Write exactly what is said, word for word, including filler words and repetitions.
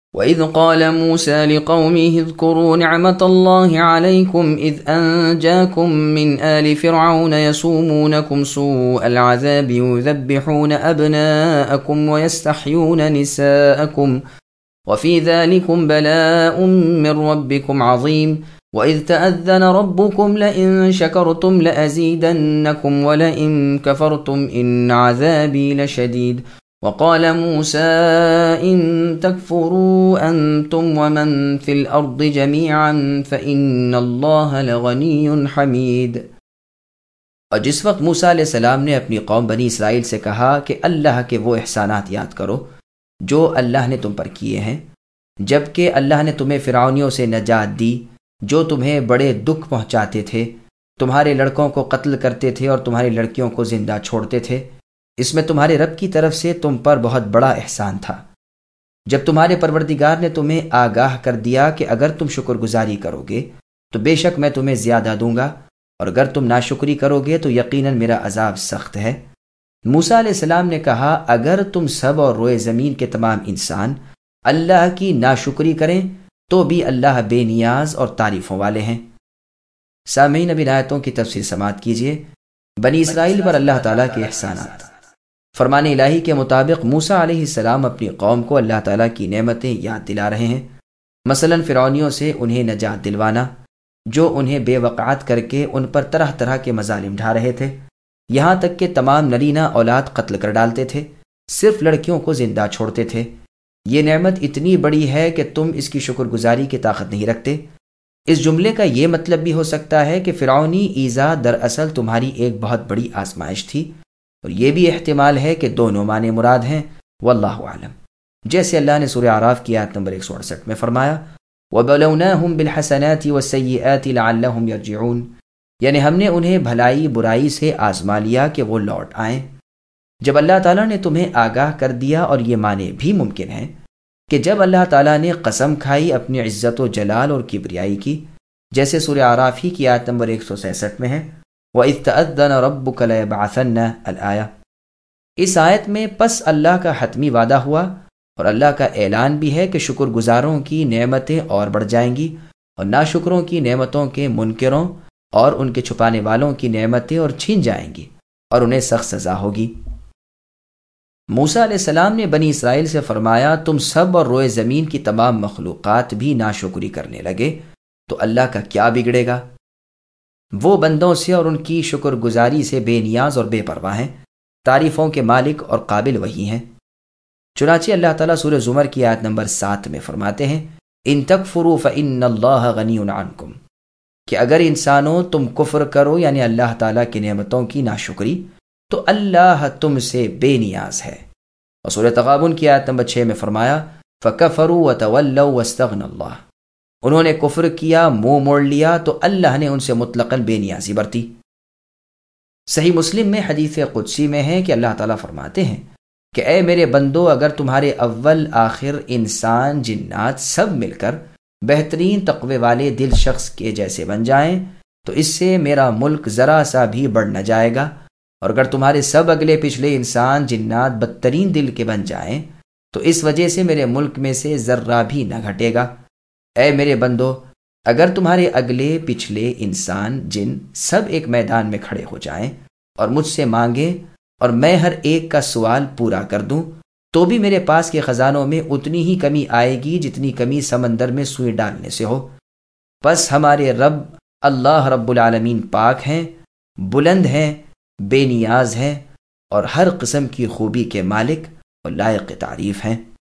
وَإِذْ قَالَ مُوسَى لِقَوْمِهِ اذْكُرُوا نِعْمَةَ اللَّهِ عَلَيْكُمْ إِذْ أَنْجَاكُمْ مِنْ آلِ فِرْعَوْنَ يَسُومُونَكُمْ سُوءَ الْعَذَابِ يُذَبِّحُونَ أَبْنَاءَكُمْ وَيَسْتَحْيُونَ نِسَاءَكُمْ وَفِي ذَلِكُمْ بَلَاءٌ مِّن رَّبِّكُمْ عَظِيمٌ وَإِذْ تَأَذَّنَ رَبُّكُمْ لَئِن شَكَرْتُمْ لَأَزِيدَنَّكُمْ وَلَئِن كَفَرْتُمْ إِنَّ عَذَابِي لَشَدِيدٌ وقال موسى إن تكفروا أنتم ومن في الأرض جميعا فإن الله لغني حميد۔ اور جس وقت موسیٰ علیہ السلام نے اپنی قوم بنی اسرائیل سے کہا کہ اللہ کے وہ احسانات یاد کرو جو اللہ نے تم پر کیے ہیں، جبکہ اللہ نے تمہیں فرعونیوں سے نجات دی جو تمہیں بڑے دکھ پہنچاتے تھے، تمہارے لڑکوں کو قتل کرتے تھے اور تمہاری لڑکیوں کو زندہ چھوڑتے تھے، اس میں تمہارے رب کی طرف سے تم پر بہت بڑا احسان تھا جب تمہارے پروردگار نے تمہیں آگاہ کر دیا کہ اگر تم شکر گزاری کرو گے تو بے شک میں تمہیں زیادہ دوں گا، اور اگر تم ناشکری کرو گے تو یقیناً میرا عذاب سخت ہے۔ موسیٰ علیہ السلام نے کہا اگر تم سب اور روئے زمین کے تمام انسان اللہ کی ناشکری کریں تو بھی اللہ بے نیاز اور تعریفوں والے ہیں۔ سامعین، اب ان آیتوں کی تفسیر سماعت کیجیے۔ بنی اسرائیل پر اللہ تعالیٰ کے احسانات۔ فرمان الہی کے مطابق موسیٰ علیہ السلام اپنی قوم کو اللہ تعالیٰ کی نعمتیں یاد دلا رہے ہیں، مثلاً فرعونیوں سے انہیں نجات دلوانا جو انہیں بے وقعت کر کے ان پر طرح طرح کے مظالم ڈھا رہے تھے، یہاں تک کہ تمام نرینہ اولاد قتل کر ڈالتے تھے، صرف لڑکیوں کو زندہ چھوڑتے تھے۔ یہ نعمت اتنی بڑی ہے کہ تم اس کی شکر گزاری کی طاقت نہیں رکھتے۔ اس جملے کا یہ مطلب بھی ہو سکتا ہے کہ فرعونی ایذا دراصل تمہاری ایک بہت بڑی آزمائش تھی، اور یہ بھی احتمال ہے کہ دونوں معنی مراد ہیں، واللہ عالم۔ جیسے اللہ نے سورہ اعراف کی آیت نمبر ایک سو اڑسٹھ میں فرمایا وَبَلَوْنَاهُمْ بِالْحَسَنَاتِ وَالسَّيِّئَاتِ لَعَلَّهُمْ يَرْجِعُونَ، یعنی ہم نے انہیں بھلائی برائی سے آزما لیا کہ وہ لوٹ آئیں۔ جب اللہ تعالیٰ نے تمہیں آگاہ کر دیا، اور یہ معنی بھی ممکن ہے کہ جب اللہ تعالیٰ نے قسم کھائی اپنی عزت و جلال اور کبریائی کی، جیسے سورہ اعراف ہی کی آیت نمبر ایک سو سینسٹھ میں ہے وَإِذْ تَأَذَّنَ رَبُّكَ لَيَبْعَثَنَّ الآیہ۔ اس آیت میں پس اللہ کا حتمی وعدہ ہوا اور اللہ کا اعلان بھی ہے کہ شکر گزاروں کی نعمتیں اور بڑھ جائیں گی، اور ناشکروں کی نعمتوں کے منکروں اور ان کے چھپانے والوں کی نعمتیں اور چھین جائیں گی، اور انہیں سخت سزا ہوگی۔ موسیٰ علیہ السلام نے بنی اسرائیل سے فرمایا تم سب اور روئے زمین کی تمام مخلوقات بھی ناشکری کرنے لگے تو اللہ کا کیا بگڑے گا؟ وہ بندوں سے اور ان کی شکر گزاری سے بے نیاز اور بے پرواہ ہیں، تعریفوں کے مالک اور قابل وہی ہیں۔ چنانچہ اللہ تعالیٰ سورہ زمر کی آیت نمبر سات میں فرماتے ہیں ان تکفروا فإن اللہ غنی عنکم، کہ اگر انسانوں تم کفر کرو یعنی اللہ تعالیٰ کی نعمتوں کی ناشکری تو اللہ تم سے بے نیاز ہے۔ اور سورہ تغابن کی آیت نمبر چھ میں فرمایا فکفروا وتولوا واستغنى اللہ، انہوں نے کفر کیا، منہ موڑ لیا تو اللہ نے ان سے مطلقاً بے نیازی برتی۔ صحیح مسلم میں حدیث قدسی میں ہے کہ اللہ تعالیٰ فرماتے ہیں کہ اے میرے بندو، اگر تمہارے اول آخر انسان جنات سب مل کر بہترین تقوی والے دل شخص کے جیسے بن جائیں تو اس سے میرا ملک ذرا سا بھی بڑھ نہ جائے گا، اور اگر تمہارے سب اگلے پچھلے انسان جنات بدترین دل کے بن جائیں تو اس وجہ سے میرے ملک میں سے ذرہ بھی نہ گھٹے گا۔ اے میرے بندو، اگر تمہارے اگلے پچھلے انسان جن سب ایک میدان میں کھڑے ہو جائیں اور مجھ سے مانگیں اور میں ہر ایک کا سوال پورا کر دوں تو بھی میرے پاس کے خزانوں میں اتنی ہی کمی آئے گی جتنی کمی سمندر میں سوئی ڈالنے سے ہو۔ بس ہمارے رب اللہ رب العالمین پاک ہیں، بلند ہیں، بے نیاز ہیں، اور ہر قسم کی خوبی کے مالک اور لائق تعریف ہیں۔